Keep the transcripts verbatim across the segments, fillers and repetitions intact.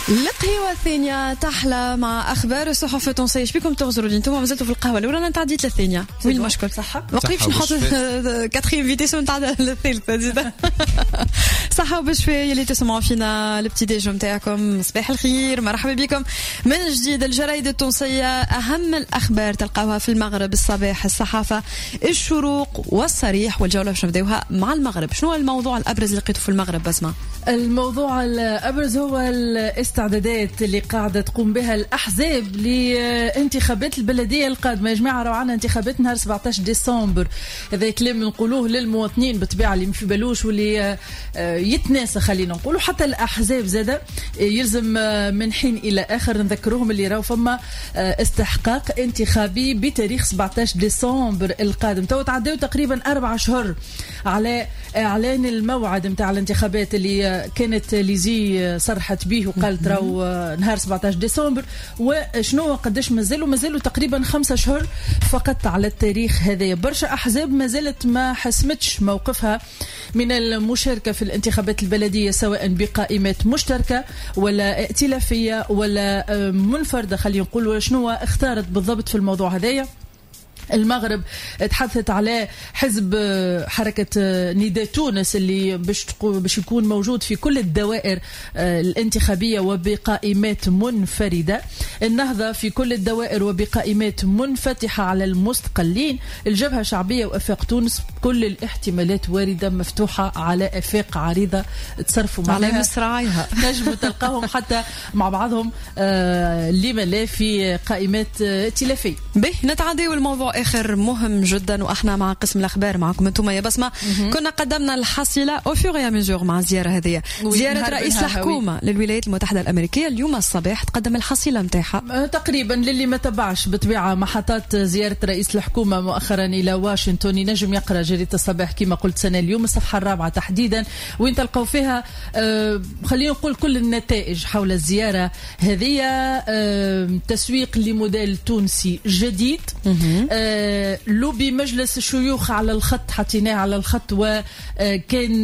القهوة الثانية تحلى مع أخبار الصحف التونسية. ايش بكم تغزروا لي انتم مازلتوا في القهوة الأولى؟ أنا تعديت للثانية. وين المشكل؟ صحة وقيفش نحط كاتريم فيتيسون تاع الثالثة زيادة. صحة وبشفاء يلي تسمعوا فينا البتي ديجو نتاعكم. صباح الخير، مرحبا بكم من جديد. الجرايد التونسية أهم الأخبار تلقاوها في المغرب الصباح. الصحافة، الشروق والصريح، والجولة باش نبداوها مع المغرب. شنو الموضوع الأبرز اللي لقيته في المغرب بسمة؟ الموضوع الأبرز هو الاستعدادات اللي قاعدة تقوم بها الأحزاب لانتخابات البلدية القادمة. يا جماعة راهو عندنا انتخابات نهار سبعة عشر ديسمبر. هذا كلام نقولوه للمواطنين بالطبيعة اللي ما في بالوش واللي يتناسى، خلينا نقولوا حتى الأحزاب زادة يلزم من حين إلى آخر نذكروهم اللي راهو فما استحقاق انتخابي بتاريخ سبعة عشر ديسمبر القادم. تو تعدوا تقريبا أربع شهور على إعلان الموعد متاع الانتخابات اللي كانت ليزي صرحت به وقالت راهو نهار سبعة عشر ديسمبر. وشنو قداش مازالوا مازالوا تقريبا خمسة شهور فقط على التاريخ هذا. برشا أحزاب ما زالت ما حسمتش موقفها من المشاركة في الانتخابات البلدية، سواء بقائمات مشتركة ولا ائتلافية ولا منفردة. خلينا نقول شنو اختارت بالضبط في الموضوع هذايا. المغرب تحدثت على حزب حركة نداء تونس اللي باش باش يكون موجود في كل الدوائر الانتخابية وبقائمات منفردة. النهضة في كل الدوائر وبقائمات منفتحة على المستقلين. الجبهة الشعبية وافاق تونس كل الاحتمالات واردة مفتوحة على افاق عريضة تصرفوا معها على مصراعيها. نجموا تلقاهم حتى مع بعضهم آه لما لا في قائمات ائتلافية. به نتعداو الموضوع آخر مهم جدا، وإحنا مع قسم الأخبار معكم أنتم يا بسمة. كنا قدمنا الحصيلة أو فيغ ميزور مع الزيارة هذه، زيارة رئيس الحكومة للولايات المتحدة الأمريكية. اليوم الصباح تقدم الحصيلة متاعها تقريبا للي ما تبعش بطبيعة محطات زيارة رئيس الحكومة مؤخرا إلى واشنطن. ينجم يقرأ جريدة الصباح كما قلت سنة اليوم الصفحة الرابعة تحديدا، وين تلقوا فيها آه خلينا نقول كل النتائج حول الزيارة هذه. آه تسويق لموديل تونسي جديد. آه لوبي مجلس الشيوخ على الخط، حطيناه على الخط وكان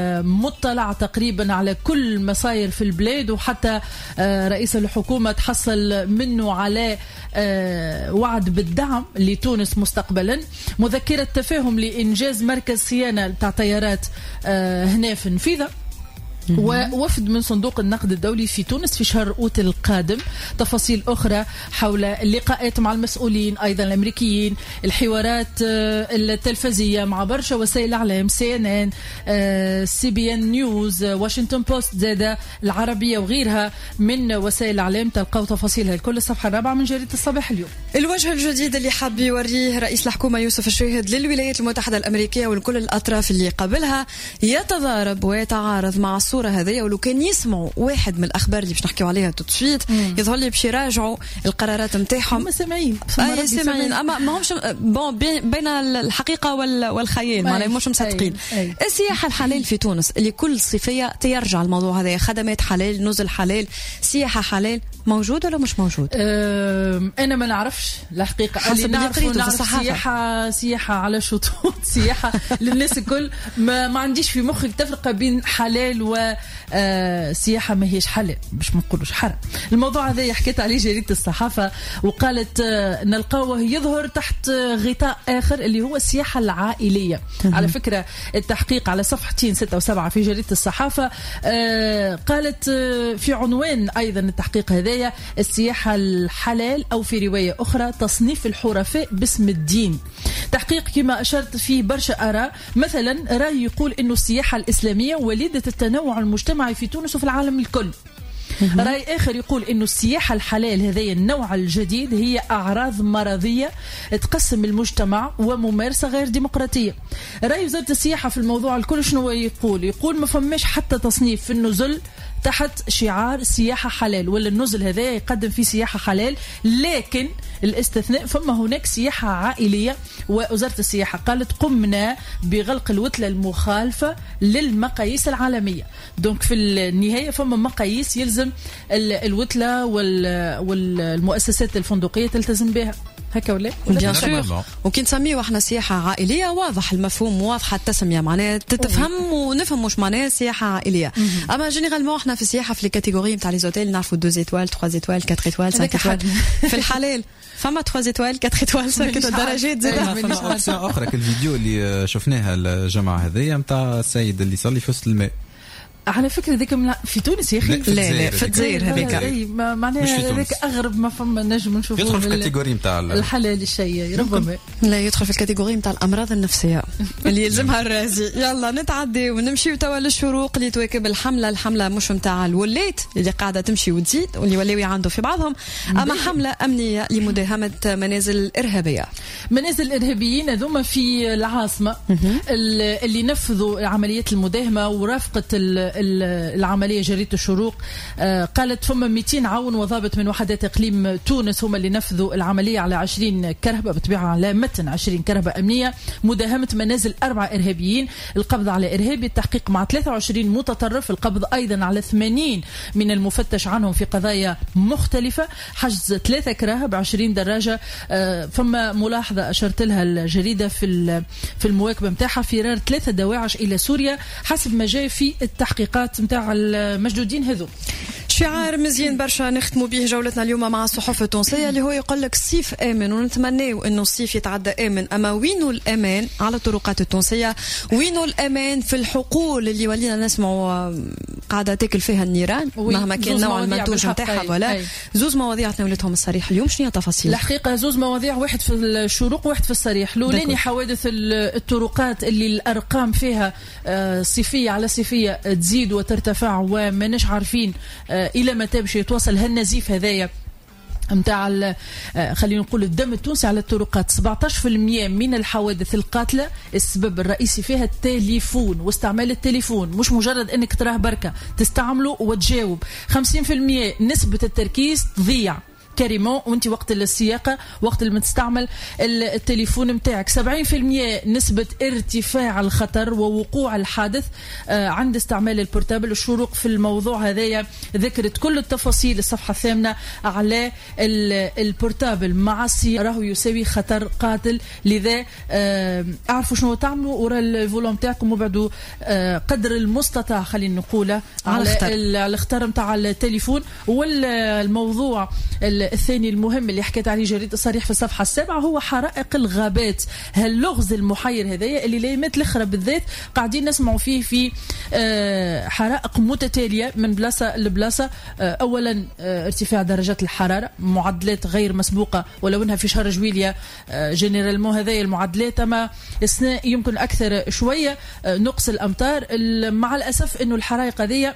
مطلع تقريبا على كل مصاير في البلاد، وحتى رئيس الحكومة تحصل منه على وعد بالدعم لتونس مستقبلا. مذكرة تفاهم لإنجاز مركز صيانة تاع طيارات هنا في نفيذة. ووفد من صندوق النقد الدولي في تونس في شهر أوت القادم. تفاصيل أخرى حول اللقاءات مع المسؤولين أيضا الأمريكيين، الحوارات التلفزية مع برشا وسائل الإعلام، سي إن إن، سي بي إن نيوز، واشنطن بوست، زادة العربية وغيرها من وسائل الإعلام. تلقوا تفاصيلها الكل الصفحة الرابعة من جريدة الصباح اليوم. الوجه الجديد اللي حاب يوريه رئيس الحكومة يوسف الشاهد للولايات المتحدة الأمريكية ولكل الأطراف اللي قبلها يتضارب ويتعارض مع الصورة هذه. ولو كان يسمعوا واحد من الأخبار اللي باش نحكيو عليها تسويت يظهر لي باش يراجعوا القرارات نتاعهم. هم سامعين أي سامعين، أما ما همش بون بين الحقيقة والخيال، معناها مش مصدقين. السياحة الحلال في تونس اللي كل صيفية تيرجع الموضوع هذا، خدمات حلال، نزل حلال، سياحة حلال، موجود ولا مش موجود؟ أه أنا ما نعرفش الحقيقة. حسب اللي قريته في الصحافة. سياحة سياحة على شطوط، سياحة للناس الكل. ما, ما عنديش في مخي تفرقة بين حلال و آه سياحة ما هيش حلال، مش منقولوش حرام. الموضوع هذا حكيت عليه جريدة الصحافة وقالت آه نلقاوه يظهر تحت غطاء آخر اللي هو السياحة العائلية. على فكرة التحقيق على صفحتين ستة وسبعة في جريدة الصحافة آه قالت آه في عنوان أيضا التحقيق هذايا السياحة الحلال، أو في رواية أخرى تصنيف الحرفاء باسم الدين. تحقيق كما أشرت فيه برشا آراء. مثلا رأي يقول إنه السياحة الإسلامية وليدة التنوع المجتمعي في تونس وفي العالم الكل. رأي آخر يقول إنه السياحة الحلال هذه النوع الجديد هي أعراض مرضية تقسم المجتمع وممارسة غير ديمقراطية. رأي وزارة السياحة في الموضوع الكل شنو يقول؟ يقول ما فماش حتى تصنيف في النزل تحت شعار سياحة حلال، ولا النزل هذا يقدم فيه سياحة حلال، لكن الاستثناء فما هناك سياحة عائلية. ووزارة السياحة قالت قمنا بغلق الوتلة المخالفة للمقاييس العالمية. دونك في النهاية فما مقاييس يلزم الوتلة والمؤسسات الفندقية تلتزم بها. هكا ولا بيان سور. وكي نسميو احنا سياحه عائليه واضح المفهوم، واضحه التسميه، معناها تتفهم ونفهم واش معناها سياحه عائليه. اما جينيرالمون احنا في السياحه في الكاتيجوري نتاع لي زوتيل نعرفوا دو زيتوال ثلاثة زيتوال أربعة زيتوال خمسة زيتوال. في الحلال فما ثلاثة زيتوال أربعة زيتوال خمسة درجات زياده. فما اوبسيون اخرى الفيديو اللي شفناها الجمعه هذيا نتاع السيد اللي يصلي في وسط الماء. على فكرة ذيك في تونس يا أخي. لا لا في الجزائر هذيك. أي معناها هذيك أغرب ما فما نجم نشوفه. يدخل في الكاتيجوري نتاع الحلال الشيء ربما. لا يدخل في الكاتيجوري نتاع الأمراض النفسية اللي يلزمها الرازي. يلا نتعدي ونمشي توا للشروق اللي تواكب الحملة. الحملة مش نتاع الوليت اللي قاعدة تمشي وتزيد واللي ولاوي عنده في بعضهم، أما حملة أمنية لمداهمة منازل إرهابية. منازل إرهابيين هذوما في العاصمة اللي نفذوا عمليات المداهمة ورافقة العملية جريدة الشروق. قالت فما مئتين عون وضابط من وحدات إقليم تونس هم اللي نفذوا العملية على عشرين كرهبة، بطبيعة على متن عشرين كرهبة أمنية، مداهمة منازل أربعة إرهابيين، القبض على إرهابي، التحقيق مع ثلاثة وعشرين متطرف، القبض أيضا على ثمانين من المفتش عنهم في قضايا مختلفة، حجز ثلاثة كراهب عشرين دراجة. فما ملاحظة أشرت لها الجريدة في في المواكبة متاعها، فرار ثلاثة دواعش إلى سوريا حسب ما جاء في التحقيقات متاع المجدودين هذو. شعار مزيان برشا نختموا به جولتنا اليوم مع الصحف التونسية اللي هو يقول لك الصيف آمن، ونتمنى إنه الصيف يتعدى آمن. أما وينو الأمان على الطرقات التونسية؟ وينو الأمان في الحقول اللي ولينا نسمعوا قاعدة تاكل فيها النيران مهما كان نوع المنتوج نتاعها؟ ولا زوز مواضيع تناولتهم الصريح اليوم. شنو هي التفاصيل؟ الحقيقة زوز مواضيع، واحد في الشروق وواحد في الصريح. لولاني حوادث الطرقات اللي الأرقام فيها صيفية على صيفية تزيد وترتفع وماناش عارفين إلى متى باش يتواصل هالنزيف هذايا متاع خلينا نقول الدم التونسي على الطرقات. سبعة عشر بالمئة من الحوادث القاتلة السبب الرئيسي فيها التليفون واستعمال التليفون، مش مجرد انك تراه بركة تستعمله وتجاوب. خمسين بالمئة نسبة التركيز تضيع كريمون وانت وقت السياقة، وقت اللي تستعمل التليفون متاعك. سبعين بالمئة نسبة ارتفاع الخطر ووقوع الحادث عند استعمال البورتابل. الشروق في الموضوع هذايا ذكرت كل التفاصيل الصفحة الثامنة على البورتابل مع السياقة راهو يساوي خطر قاتل. لذا اعرفوا شنو تعملوا ورا الفولوم متاعكم وبعدوا قدر المستطاع خلينا نقوله على الخطر متاع التليفون. والموضوع الثاني المهم اللي حكيت عليه جريدة الصريح في الصفحة السابعة هو حرائق الغابات. هاللغز المحير هذايا اللي لايمات الاخرى بالذات قاعدين نسمعوا فيه في حرائق متتالية من بلاصة لبلاصة. اولا ارتفاع درجات الحرارة، معدلات غير مسبوقة ولو انها في شهر جويليا جنرالمون هذايا المعدلات، اما السنة يمكن اكثر شوية. نقص الامطار، مع الاسف انه الحرائق هذيا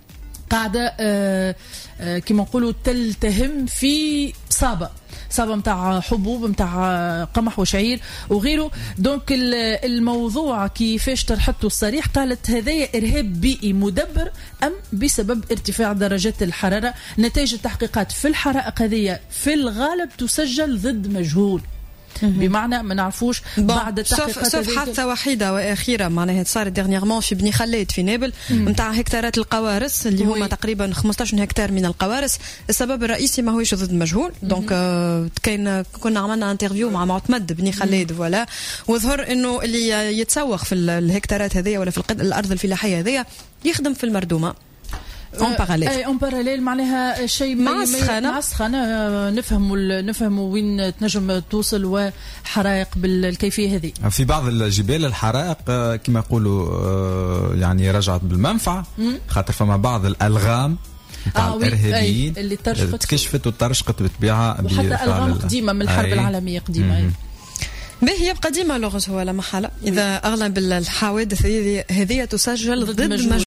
قاعدة آه آه كما نقولوا تلتهم في صابة صابة متاع حبوب متاع قمح وشعير وغيره. دونك الموضوع كيفاش طرحته الصريح، قالت هذايا إرهاب بيئي مدبر أم بسبب ارتفاع درجات الحرارة. نتائج التحقيقات في الحرائق هذيا في الغالب تسجل ضد مجهول، بمعنى ما نعرفوش بعد التحقيقات. سوف حادثة وحيدة وأخيرة معناها صارت ديرنيغمون في بني خلاد في نابل نتاع هكتارات القوارص اللي هما تقريبا خمسة عشر هكتار من القوارص. السبب الرئيسي ما هوش ضد مجهول. دونك كاين كنا عملنا انترفيو مع معتمد بني خلاد فوالا، وظهر انه اللي يتسوق في الهكتارات هذيا ولا في الارض الفلاحية هذيا يخدم في المردومة اون باراليل. اي اون باراليل معناها شيء مع السخانه. مع السخانه نفهموا نفهموا وين تنجم توصل وحرائق بالكيفيه هذه. في بعض الجبال الحرائق كما يقولوا يعني رجعت بالمنفعه، خاطر فما بعض الالغام نتاع آه الارهابيين اللي تكشفت وترشقت بالطبيعه، وحتى الغام قديمه من الحرب العالميه قديمه. به يبقى ديما لغز هو لا محالة إذا أغلب الحوادث هذه تسجل ضد مجهول.